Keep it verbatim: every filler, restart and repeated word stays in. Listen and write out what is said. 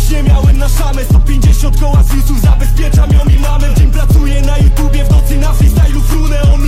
nie miałem na szamę. sto pięćdziesiąt koła z widzów, zabezpieczam ją i mamę. W dzień pracuję na YouTubie, w nocy na freestylu frunę. On